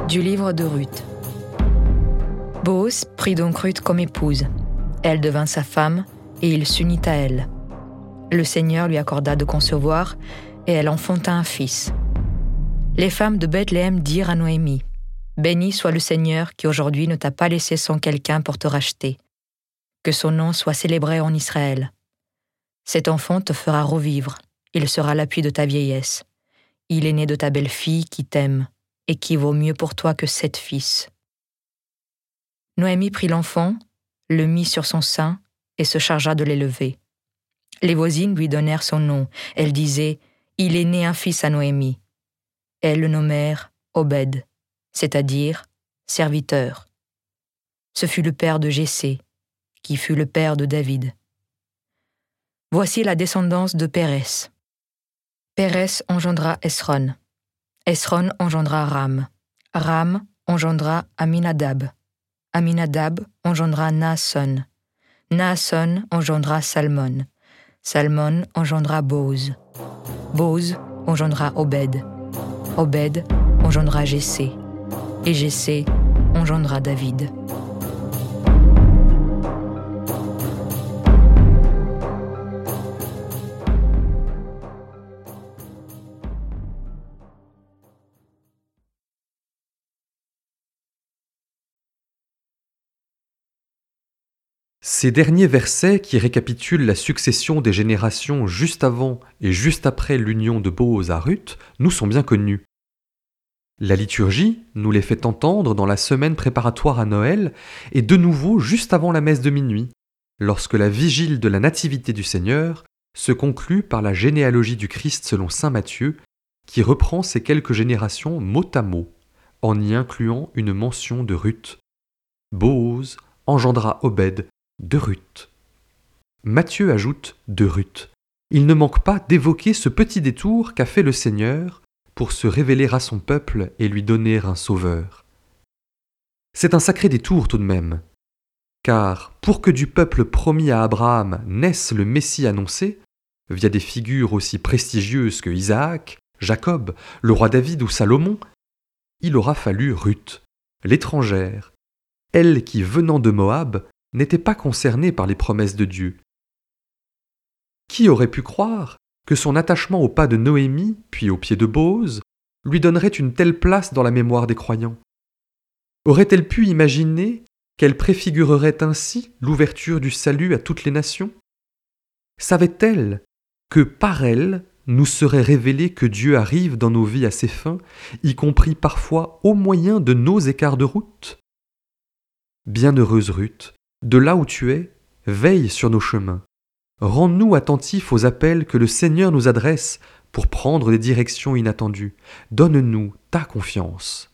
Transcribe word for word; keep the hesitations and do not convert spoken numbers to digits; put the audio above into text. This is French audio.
Du livre de Ruth. Booz prit donc Ruth comme épouse. Elle devint sa femme, et il s'unit à elle. Le Seigneur lui accorda de concevoir, et elle enfanta un fils. Les femmes de Bethléem dirent à Noémie, « Béni soit le Seigneur qui aujourd'hui ne t'a pas laissé sans quelqu'un pour te racheter. Que son nom soit célébré en Israël. Cet enfant te fera revivre, il sera l'appui de ta vieillesse. Il est né de ta belle-fille qui t'aime, et qui vaut mieux pour toi que sept fils. » Noémie prit l'enfant, le mit sur son sein et se chargea de l'élever. Les voisines lui donnèrent son nom. Elles disaient « Il est né un fils à Noémie ». Elles le nommèrent Obed, c'est-à-dire serviteur. Ce fut le père de Jessé, qui fut le père de David. Voici la descendance de Pérès. Pérès engendra Esron. Esron engendra Ram. Ram engendra Aminadab. Aminadab engendra Naasson. Naasson engendra Salmon. Salmon engendra Booz. Booz engendra Obed. Obed engendra Jessé. Et Jessé engendra David. Ces derniers versets, qui récapitulent la succession des générations juste avant et juste après l'union de Booz à Ruth, nous sont bien connus. La liturgie nous les fait entendre dans la semaine préparatoire à Noël et de nouveau juste avant la messe de minuit, lorsque la vigile de la Nativité du Seigneur se conclut par la généalogie du Christ selon saint Matthieu, qui reprend ces quelques générations mot à mot, en y incluant une mention de Ruth. Booz engendra Obed de Ruth. Matthieu ajoute de Ruth. Il ne manque pas d'évoquer ce petit détour qu'a fait le Seigneur pour se révéler à son peuple et lui donner un sauveur. C'est un sacré détour tout de même, car pour que du peuple promis à Abraham naisse le Messie annoncé, via des figures aussi prestigieuses que Isaac, Jacob, le roi David ou Salomon, il aura fallu Ruth, l'étrangère, elle qui, venant de Moab, n'était pas concernée par les promesses de Dieu. Qui aurait pu croire que son attachement au pas de Noémie, puis au pied de Booz, lui donnerait une telle place dans la mémoire des croyants? Aurait-elle pu imaginer qu'elle préfigurerait ainsi l'ouverture du salut à toutes les nations? Savait-elle que par elle nous serait révélé que Dieu arrive dans nos vies à ses fins, y compris parfois au moyen de nos écarts de route? Bienheureuse Ruth, de là où tu es, veille sur nos chemins. Rends-nous attentifs aux appels que le Seigneur nous adresse pour prendre des directions inattendues. Donne-nous ta confiance.